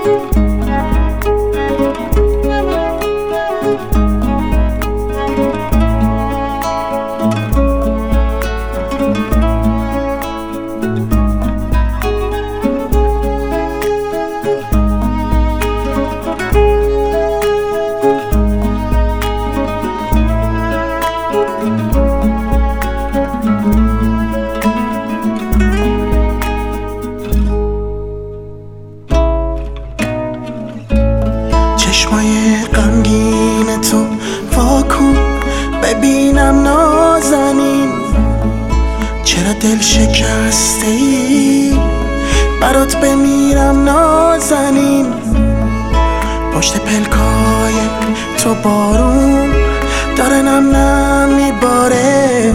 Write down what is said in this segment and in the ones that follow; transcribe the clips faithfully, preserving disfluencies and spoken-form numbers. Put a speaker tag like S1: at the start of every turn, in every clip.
S1: چشمای غمگین تو واکن ببینم نازنین، چرا دل شکسته ای برات بمیرم نازنین. پشت پلکای تو بارون داره نم نم میباره،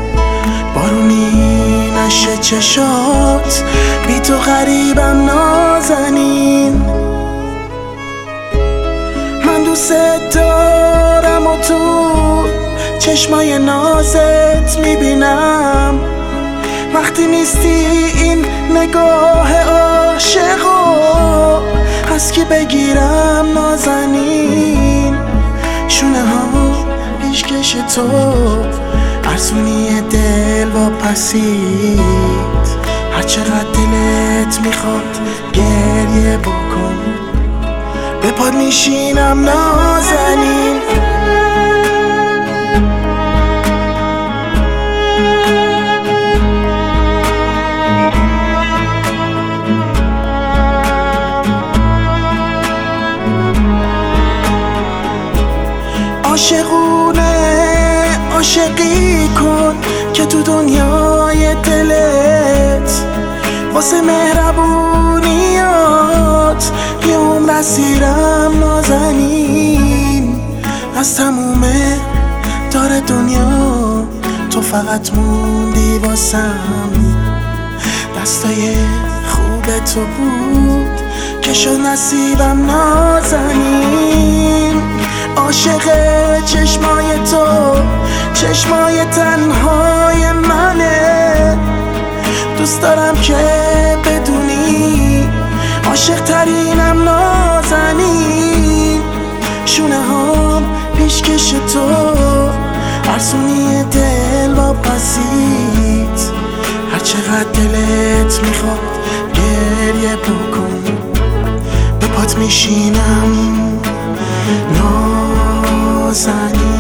S1: بارونی نشه چشات بی تو غریبم نازنین. من دوست دارم و تو چشمای نازت میبینم، وقتی نیستی این نگاه عاشقو از کی بگیرم نازنین. شونه ها پیشکش تو ارزونی دل و پسید، هر چقدر دلت میخواد گریه بکن به پاد میشینم نازنین. عاشقونه عاشقی کن که تو دنیای دلت واسه مهربونیات یه عمر اسیرم نازنین. از تموم دار دنیا تو فقط موندی واسم، دستای خوب تو بود که شد نصیبم نازنین. عاشق چشمای تو چشمای تنهای منه، دوست دارم که بدونی عاشق ترینم نازنین. شونه هم پیشکش تو ارزونی دل و پسید، هر چقدر دلت میخواد گریه بکن به پات میشینم نازنین.